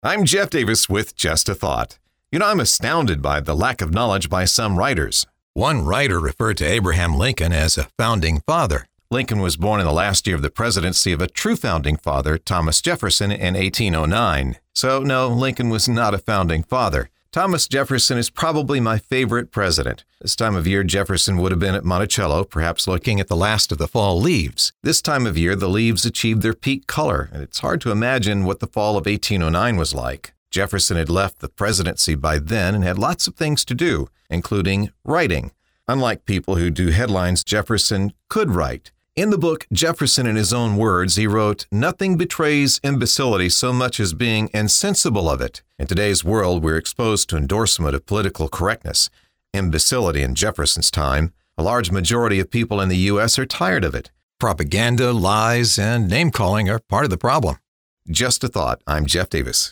I'm Jeff Davis with Just a Thought. I'm astounded by the lack of knowledge by some writers. One writer referred to Abraham Lincoln as a founding father. Lincoln was born in the last year of the presidency of a true founding father, Thomas Jefferson, in 1809. So no, Lincoln was not a founding father. Thomas Jefferson is probably my favorite president. This time of year, Jefferson would have been at Monticello, perhaps looking at the last of the fall leaves. This time of year, the leaves achieved their peak color, and it's hard to imagine what the fall of 1809 was like. Jefferson had left the presidency by then and had lots of things to do, including writing. Unlike people who do headlines, Jefferson could write. In the book, Jefferson, in his own words, he wrote, "Nothing betrays imbecility so much as being insensible of it." In today's world, we're exposed to endorsement of political correctness. Imbecility in Jefferson's time, a large majority of people in the U.S. are tired of it. Propaganda, lies, and name-calling are part of the problem. Just a Thought. I'm Jeff Davis.